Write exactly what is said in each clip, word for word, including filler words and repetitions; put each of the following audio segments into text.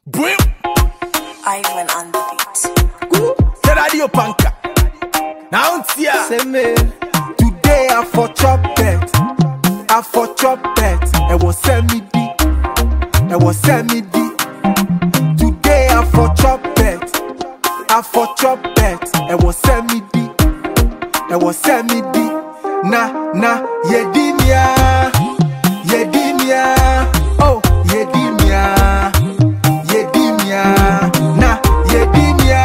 Brim. Ivan on the beat. The radio panka. Now it's here. Say me. Today I for chop bet. I for chop bet. It was semi D. It was semi D. Today I for chop bet. I for chop bet. It was semi D. It was semi D. Na na yedimia. Yedimia. Oh yedimia. Yedimia. Na yedimia.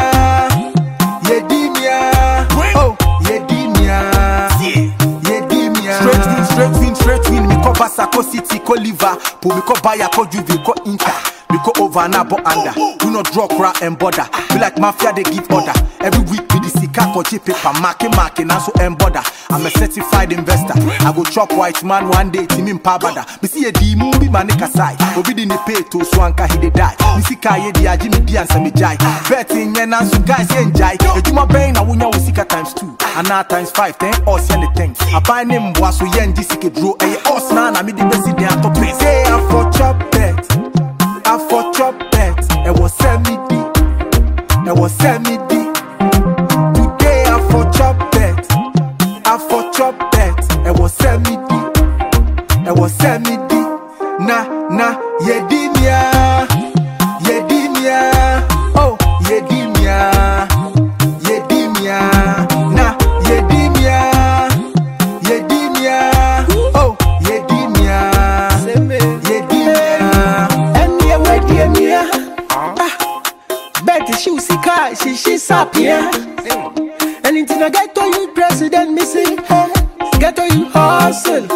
Yedimia. Oh yedimia. Yedimia. Straight win, straight win, straight win. Me ko Basako City, ko Liverpool, me ko Bayer, ko Juve, ko Inter. We go over now, but under. Do not draw crowd and border. Feel like mafia, they give order. Every week, we the sika for cheap paper, marking, marking, and so and border. I'm a certified investor. I go chop white man one day, team in Pabada. Me see a D movie, man, nigga side. Go be the pay to Swanka, he die. Me see Kaye, the Ajimi, the answer me jai. Betting, yen, and so guys, enjoy. You do my brain, I win your sika times two. And now times five, ten, or send the thing. I buy name, was so yen, thisike draw. A horse, man, I mean the best in the top place. Say, I for chop bet. I for chop bet, it was semi D, it was semi D. Today I for chop bet, I for chop bet, it was semi D, it was semi D. Na na yedimia, yedimia, oh yedimia, yedimia, na yedimia, yedimia, oh yedimia, yedimia. Betty, she see car, she she's up here. And until I get to you, president, missing. Get to you, hustle.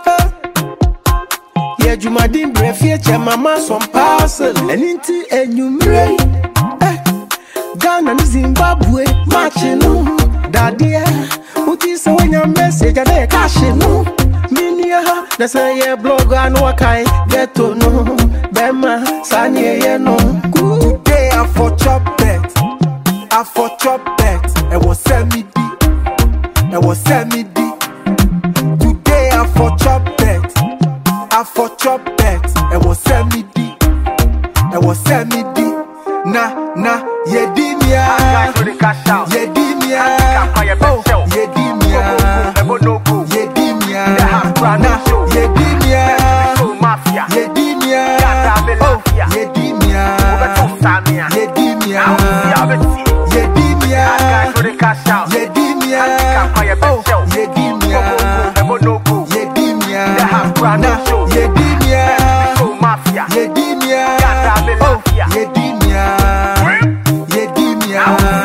Yeah, you my dim breath, your mama some parcel. And into a new ray. Ghana and Zimbabwe, matching. Daddy, what is when your message are they cashing? Minia, that's a year blog and what I get to know. Bema, Sanya, no. Today I for chop bet, I for chop bet. It was semi D, it was semi D. Today I for chop bet, I for chop bet. It was semi D, it was semi D. Na na yedimia, yedimia, oh yedimia, yedimia, na yedimia, yedimia, oh yedimia, yedimia, yedimia, yedimia, oh yedimia, yedimia, na yedimia, yedimia, oh yedimia, yedimia.